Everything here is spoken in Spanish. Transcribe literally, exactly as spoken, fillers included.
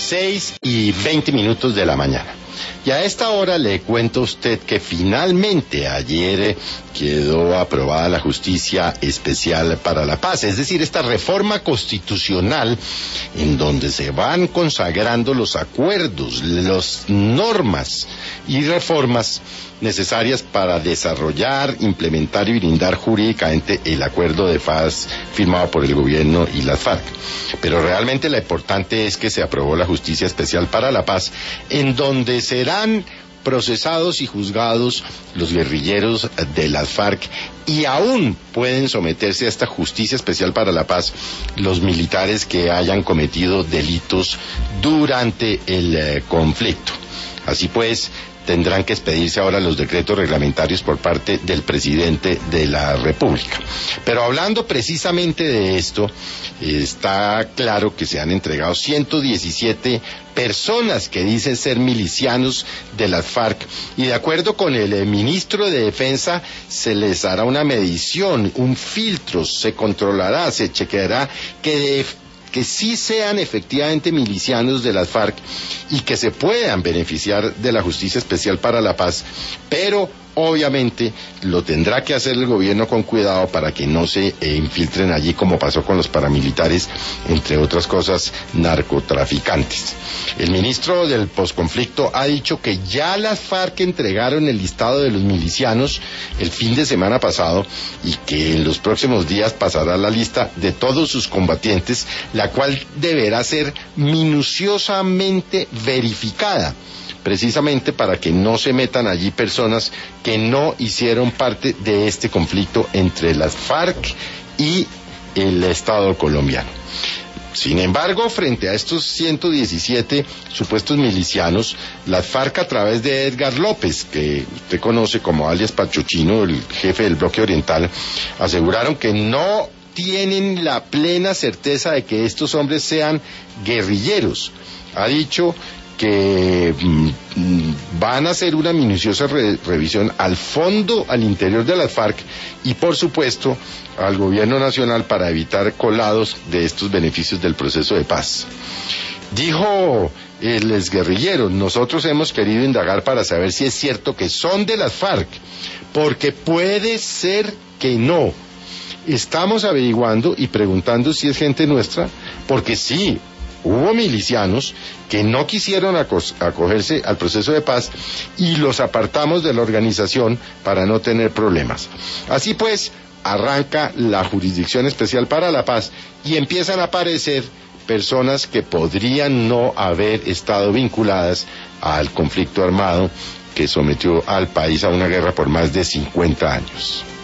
seis y veinte minutos de la mañana. Y a esta hora le cuento a usted que finalmente ayer quedó aprobada la Justicia Especial para la Paz, es decir, esta reforma constitucional en donde se van consagrando los acuerdos, las normas y reformas necesarias para desarrollar, implementar y blindar jurídicamente el acuerdo de paz firmado por el gobierno y las FARC. Pero realmente lo importante es que se aprobó la Justicia Especial para la Paz, en donde serán procesados y juzgados los guerrilleros de las FARC, y aún pueden someterse a esta Justicia Especial para la Paz los militares que hayan cometido delitos durante el eh, conflicto. Así pues, tendrán que expedirse ahora los decretos reglamentarios por parte del presidente de la República. Pero hablando precisamente de esto, está claro que se han entregado ciento diecisiete personas que dicen ser milicianos de las FARC, y de acuerdo con el ministro de Defensa se les hará una medición, un filtro, se controlará, se chequeará que de que sí sean efectivamente milicianos de las FARC y que se puedan beneficiar de la Justicia Especial para la Paz, pero obviamente lo tendrá que hacer el gobierno con cuidado para que no se eh, infiltren allí, como pasó con los paramilitares, entre otras cosas, narcotraficantes. El ministro del posconflicto ha dicho que ya las FARC entregaron el listado de los milicianos el fin de semana pasado y que en los próximos días pasará la lista de todos sus combatientes, la cual deberá ser minuciosamente verificada, precisamente para que no se metan allí personas que no hicieron parte de este conflicto entre las FARC y el Estado colombiano. Sin embargo, frente a estos ciento diecisiete supuestos milicianos, las FARC, a través de Edgar López, que usted conoce como alias Pachuchino, el jefe del bloque oriental, aseguraron que no tienen la plena certeza de que estos hombres sean guerrilleros. Ha dicho que mm, van a hacer una minuciosa re revisión al fondo, al interior de las FARC y por supuesto al gobierno nacional para evitar colados de estos beneficios del proceso de paz. Dijo el exguerrillero: nosotros hemos querido indagar para saber si es cierto que son de las FARC, porque puede ser que no. Estamos averiguando y preguntando si es gente nuestra, porque sí, hubo milicianos que no quisieron acogerse al proceso de paz y los apartamos de la organización para no tener problemas. Así pues, arranca la Jurisdicción Especial para la Paz y empiezan a aparecer personas que podrían no haber estado vinculadas al conflicto armado que sometió al país a una guerra por más de cincuenta años.